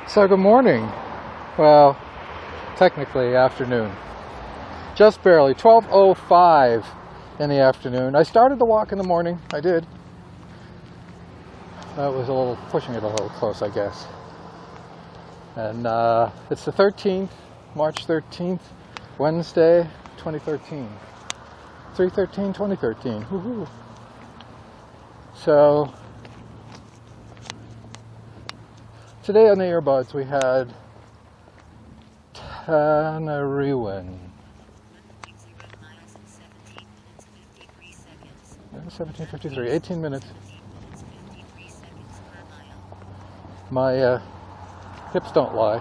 So good morning. Well, technically afternoon. Just barely 12:05 in the afternoon. I started the walk in the morning. I did. That was a little pushing it a little close, I guess. And it's the 13th, March 13th, Wednesday, 2013. 3/13/2013. Woohoo! So today on the earbuds we had Tanariwen. 17:53, 18 minutes. My hips don't lie.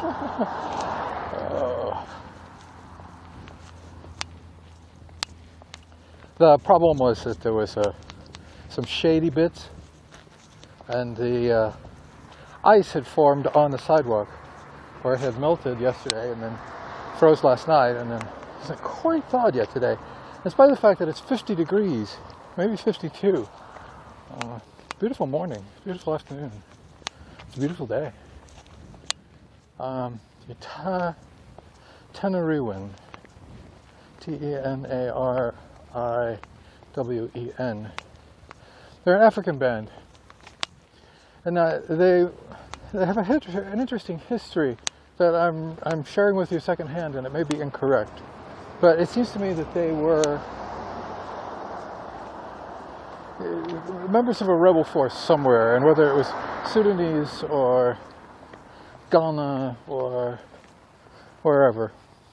The problem was that there was some shady bits, and the ice had formed on the sidewalk where it had melted yesterday and then froze last night, and then it hasn't quite thawed yet today. In spite of the fact that it's 50 degrees, maybe 52. Beautiful morning, beautiful afternoon. It's a beautiful day. Tanariwen, Tenariwen. They're an African band, and they have an interesting history that I'm sharing with you secondhand, and it may be incorrect, but it seems to me that they were members of a rebel force somewhere, and whether it was Sudanese or Ghana or wherever.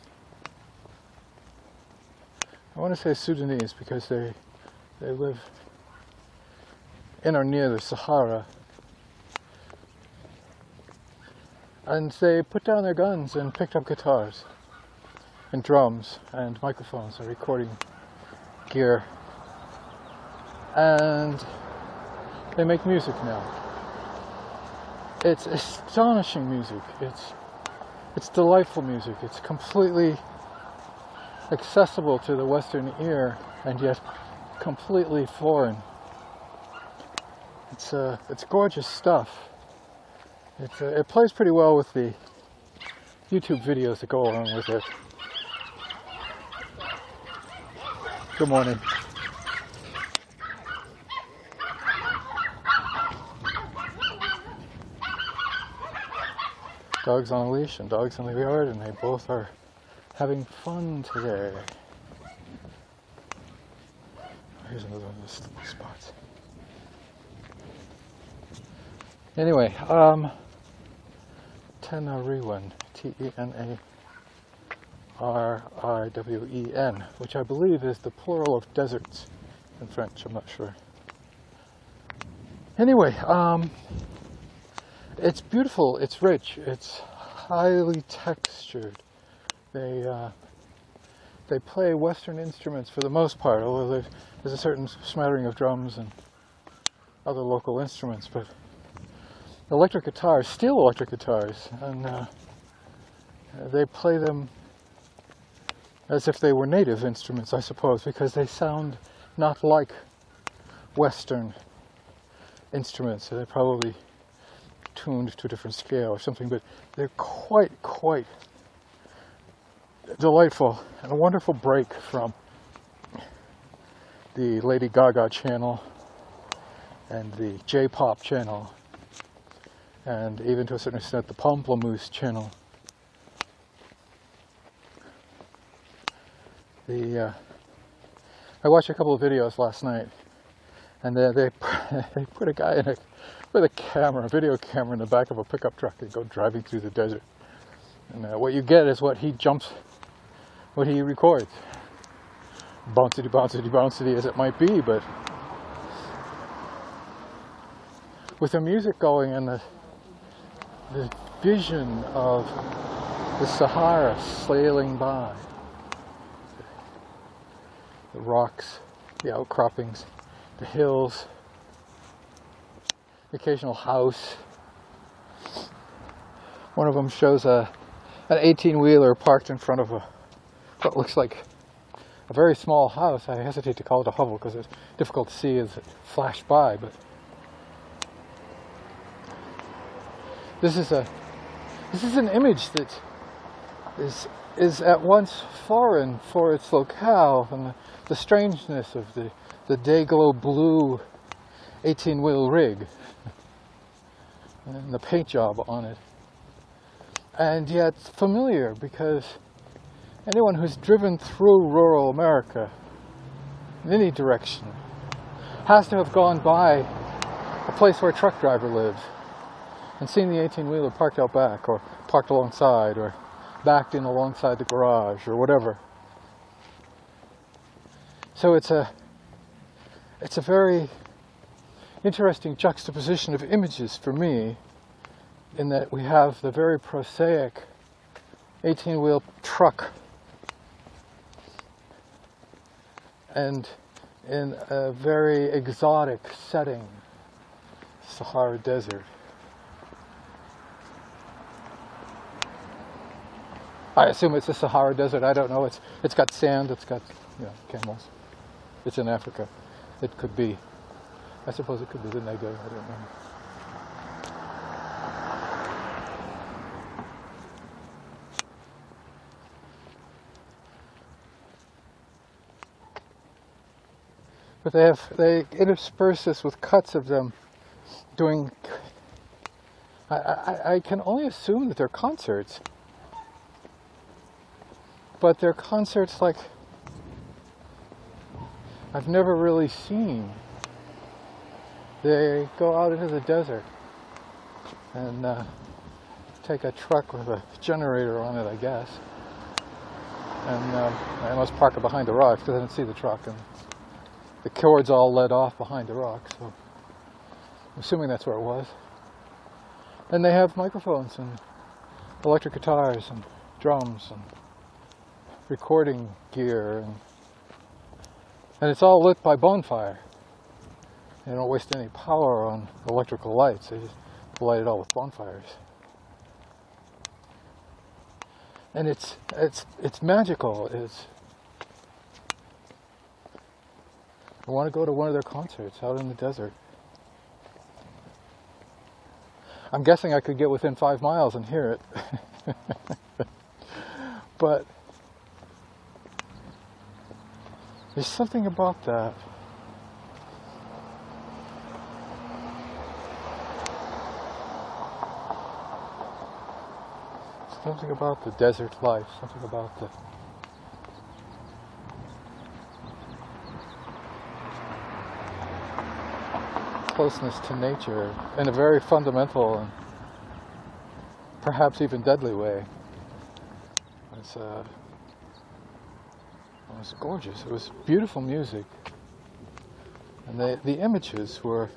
I want to say Sudanese because they live in or near the Sahara. And they put down their guns and picked up guitars and drums and microphones and recording gear. And they make music now. It's astonishing music. It's delightful music. It's completely accessible to the Western ear and yet completely foreign. It's gorgeous stuff. It plays pretty well with the YouTube videos that go along with it. Good morning. Dogs on a leash and dogs in the yard, and they both are having fun today. Here's another one of those slippery spots. Anyway, Tanariwen, Tenariwen, which I believe is the plural of deserts in French. I'm not sure. Anyway, it's beautiful. It's rich. It's highly textured. They play Western instruments for the most part, although there's a certain smattering of drums and other local instruments, but electric guitars, steel electric guitars, and they play them as if they were native instruments, I suppose, because they sound not like Western instruments. They're probably tuned to a different scale or something, but they're quite delightful and a wonderful break from the Lady Gaga channel and the J-pop channel, and even to a certain extent the Pamplemousse channel. I watched a couple of videos last night, and they put a guy with a video camera in the back of a pickup truck and go driving through the desert. And what you get is what he records. Bouncy as it might be, but with the music going and the vision of the Sahara sailing by, the rocks, the outcroppings, the hills, the occasional house. One of them shows an 18-wheeler parked in front of what looks like a very small house. I hesitate to call it a hovel because it's difficult to see as it flashed by, but this is This is an image that is at once foreign for its locale and the strangeness of the day-glow blue 18-wheel rig and the paint job on it. And yet familiar, because anyone who's driven through rural America in any direction has to have gone by a place where a truck driver lives and seen the 18-wheeler parked out back, or parked alongside, or backed in alongside the garage, or whatever. So it's a very interesting juxtaposition of images for me, in that we have the very prosaic 18-wheel truck, and in a very exotic setting, Sahara Desert. I assume it's the Sahara Desert. I don't know. It's got sand. It's got camels. It's in Africa. It could be. I suppose it could be the Negev. I don't know. But they intersperse this with cuts of them doing. I can only assume that they're concerts. But they're concerts like I've never really seen. They go out into the desert and take a truck with a generator on it, I guess. And I must park it behind the rocks because I didn't see the truck. And the cord's all led off behind the rock, so I'm assuming that's where it was. And they have microphones and electric guitars and drums and recording gear, and it's all lit by bonfire. They don't waste any power on electrical lights. They just light it all with bonfires. And it's magical. I want to go to one of their concerts out in the desert. I'm guessing I could get within 5 miles and hear it. But there's something about that. Something about the desert life, something about the closeness to nature in a very fundamental and perhaps even deadly way. It was gorgeous. It was beautiful music. And the images were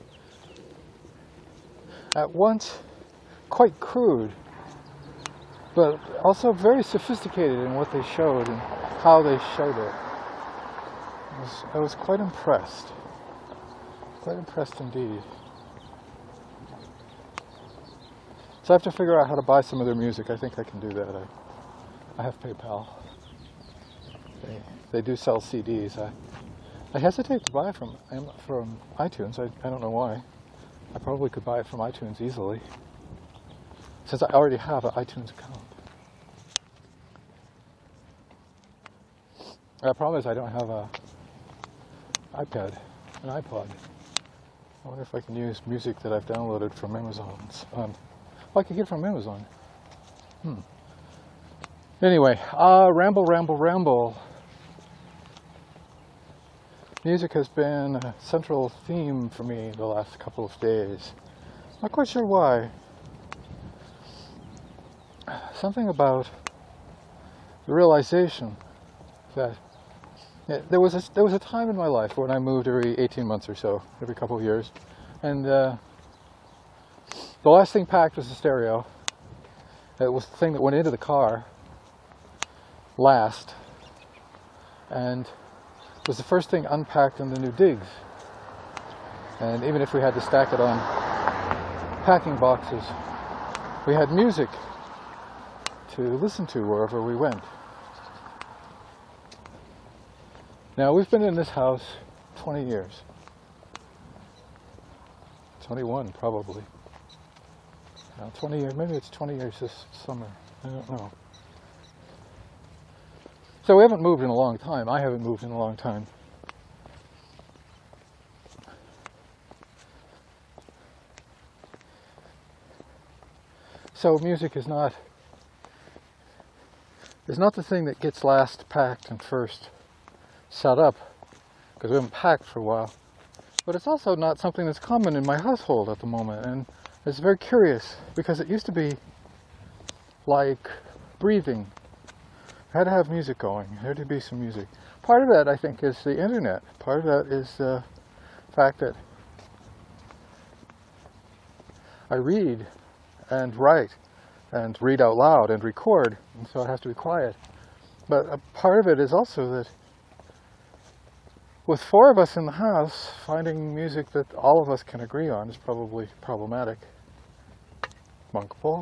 at once quite crude, but also very sophisticated in what they showed and how they showed it. I was quite impressed. Quite impressed indeed. So I have to figure out how to buy some of their music. I think I can do that. I have PayPal. They do sell CDs. I hesitate to buy from iTunes. I don't know why. I probably could buy it from iTunes easily, since I already have an iTunes account. The problem is I don't have an iPod. I wonder if I can use music that I've downloaded from Amazon. I can get it from Amazon. Anyway, ramble. Music has been a central theme for me the last couple of days. Not quite sure why. Something about the realization that there was a time in my life when I moved every 18 months or so, every couple of years, and the last thing packed was the stereo. It was the thing that went into the car last, and it was the first thing unpacked in the new digs. And even if we had to stack it on packing boxes, we had music to listen to wherever we went. Now, we've been in this house 20 years. 21, probably. 20 years, maybe it's 20 years this summer. I don't know. So we haven't moved in a long time. I haven't moved in a long time. So music is not the thing that gets last packed and first set up, because we haven't packed for a while. But it's also not something that's common in my household at the moment, and it's very curious, because it used to be like breathing. I had to have music going. There had to be some music. Part of that, I think, is the internet. Part of that is the fact that I read and write and read out loud and record, and so it has to be quiet. But a part of it is also that with 4 of us in the house, finding music that all of us can agree on is probably problematic. Monkpool.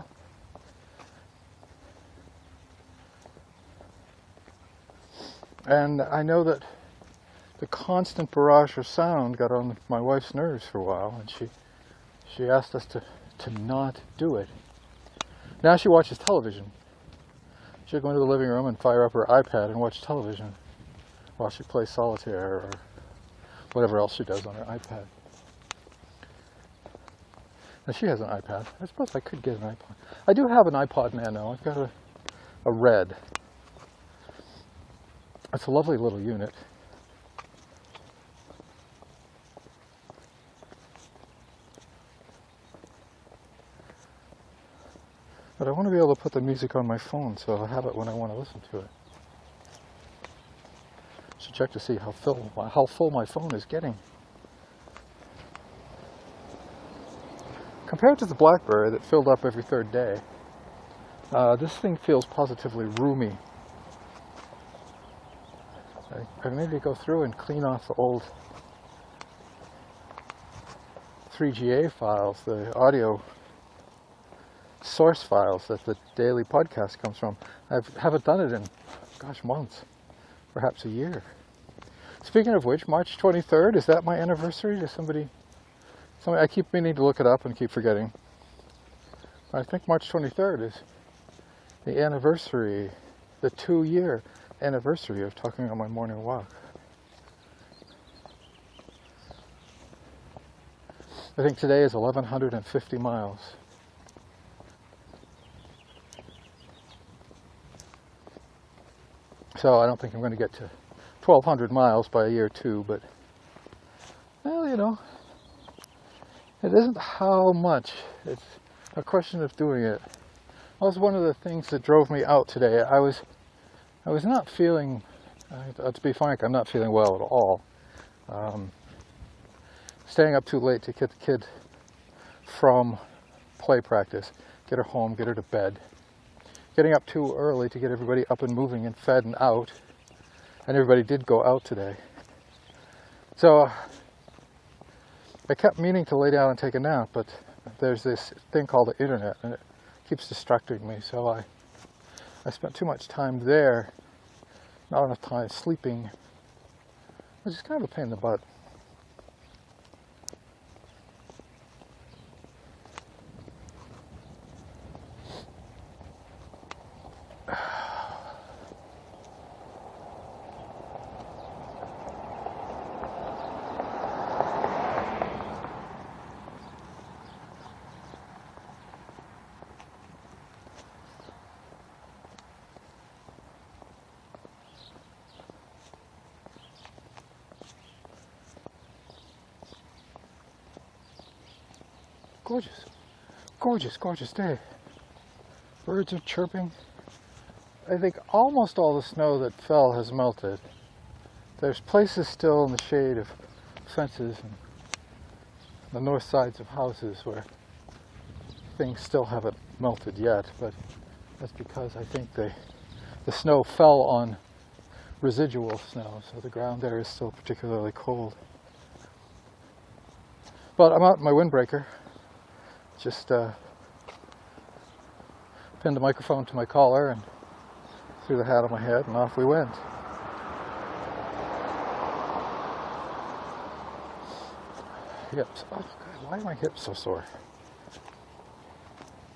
And I know that the constant barrage of sound got on my wife's nerves for a while, and she asked us to not do it. Now she watches television. She'll go into the living room and fire up her iPad and watch television while she plays solitaire or whatever else she does on her iPad. Now she has an iPad. I suppose I could get an iPod. I do have an iPod Nano. I've got a red. It's a lovely little unit. But I want to be able to put the music on my phone so I'll have it when I want to listen to it. Should check to see how full my phone is getting. Compared to the BlackBerry that filled up every 3rd day, this thing feels positively roomy. I need to go through and clean off the old 3GA files, the audio source files that the daily podcast comes from. I haven't done it in, months, perhaps a year. Speaking of which, March 23rd, is that my anniversary? Does somebody, I keep meaning to look it up and keep forgetting. I think March 23rd is the anniversary, the 2-year anniversary of talking on my morning walk. I think today is 1,150 miles. So I don't think I'm going to get to 1,200 miles by year 2, but, well, you know, it isn't how much, it's a question of doing it. That was one of the things that drove me out today. I was not feeling, to be frank, I'm not feeling well at all. Staying up too late to get the kid from play practice, get her home, get her to bed. Getting up too early to get everybody up and moving and fed and out. And everybody did go out today. So I kept meaning to lay down and take a nap, but there's this thing called the internet, and it keeps distracting me. So I spent too much time there, not enough time sleeping, which is kind of a pain in the butt. Gorgeous, gorgeous, gorgeous day. Birds are chirping. I think almost all the snow that fell has melted. There's places still in the shade of fences and the north sides of houses where things still haven't melted yet, but that's because I think the snow fell on residual snow, so the ground there is still particularly cold. But I'm out in my windbreaker. Just pinned the microphone to my collar and threw the hat on my head, and off we went. Hips. Oh God, why are my hips so sore?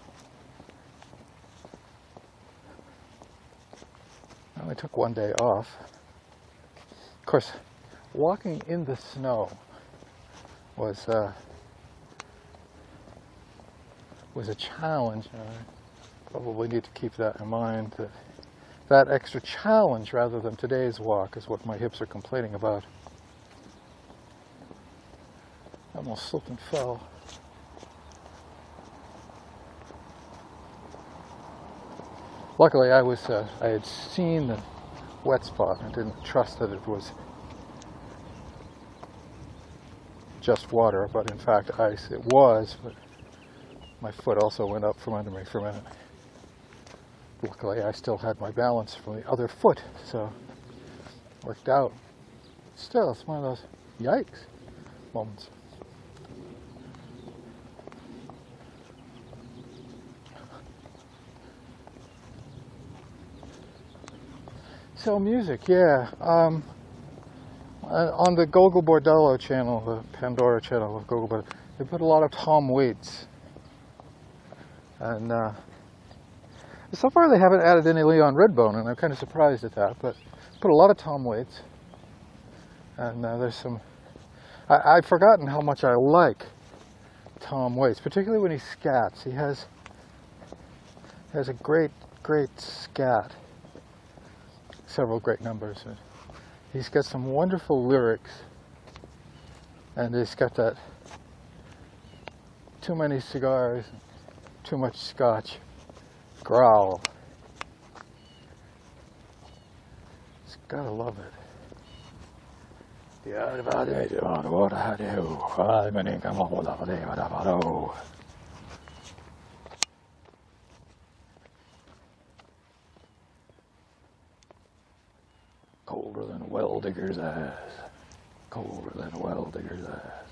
I took one day off. Of course, walking in the snow was a challenge. I probably need to keep that in mind. That extra challenge, rather than today's walk, is what my hips are complaining about. I almost slipped and fell. Luckily, I had seen the wet spot. I didn't trust that it was just water, but in fact ice. It was, but my foot also went up from under me for a minute. Luckily, I still had my balance from the other foot, so it worked out. Still, it's one of those yikes moments. So music, yeah. On the Gogol Bordello channel, the Pandora channel of Gogol Bordello, they put a lot of Tom Waits. And so far they haven't added any Leon Redbone, and I'm kind of surprised at that, but put a lot of Tom Waits. And there's some... I've forgotten how much I like Tom Waits, particularly when he scats. He has a great scat. Several great numbers. He's got some wonderful lyrics, and he's got that too many cigars, too much scotch growl. Just gotta love it. Colder than a well digger's ass. Colder than a well digger's ass.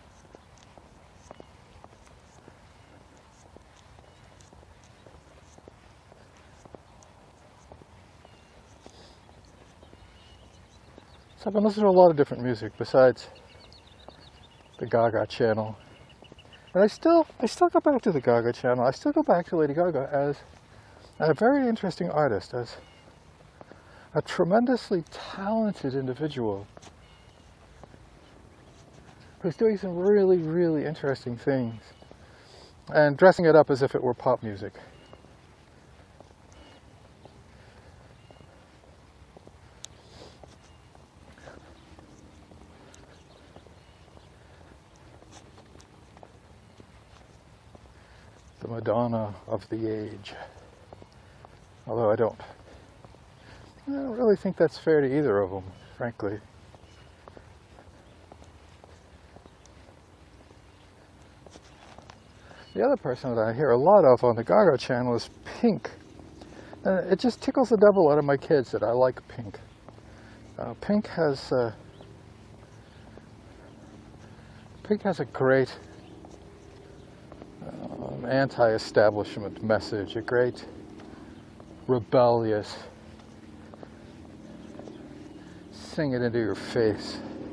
So I've been listening to a lot of different music besides the Gaga channel. And I still go back to the Gaga channel. I still go back to Lady Gaga as a very interesting artist, as a tremendously talented individual who's doing some really, really interesting things and dressing it up as if it were pop music. The Madonna of the age. Although I don't really think that's fair to either of them, frankly. The other person that I hear a lot of on the Gaga channel is Pink. It just tickles the devil out of my kids that I like Pink. Pink has a great anti-establishment message, a great rebellious, sing it into your face,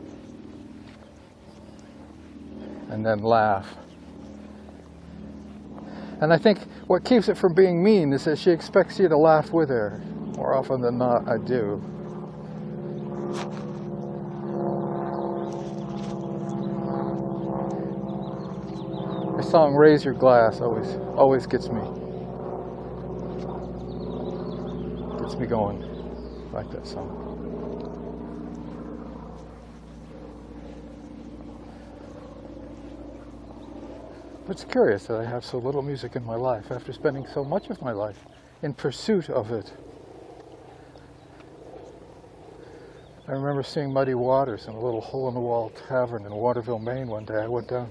and then laugh. And I think what keeps it from being mean is that she expects you to laugh with her. More often than not, I do. The song "Raise Your Glass" always gets me going. I like that song. But it's curious that I have so little music in my life after spending so much of my life in pursuit of it. I remember seeing Muddy Waters in a little hole-in-the-wall tavern in Waterville, Maine one day. I went down.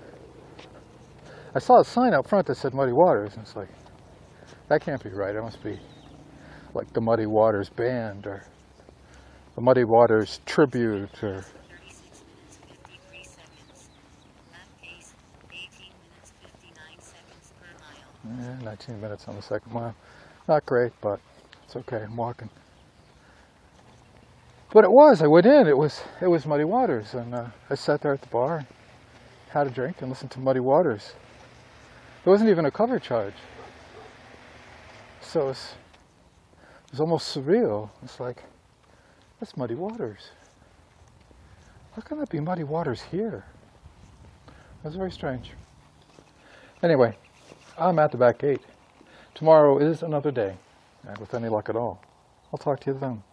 I saw a sign out front that said Muddy Waters, and it's like, that can't be right. It must be like the Muddy Waters Band or the Muddy Waters Tribute or... 19 minutes on the second mile. Not great, but it's okay. I'm walking. But it was. I went in. It was Muddy Waters, and I sat there at the bar, had a drink, and listened to Muddy Waters. There wasn't even a cover charge, so it was almost surreal. It's like, that's muddy waters. How can there be muddy waters here? It was very strange. Anyway, I'm at the back gate. Tomorrow is another day, and with any luck at all, I'll talk to you then.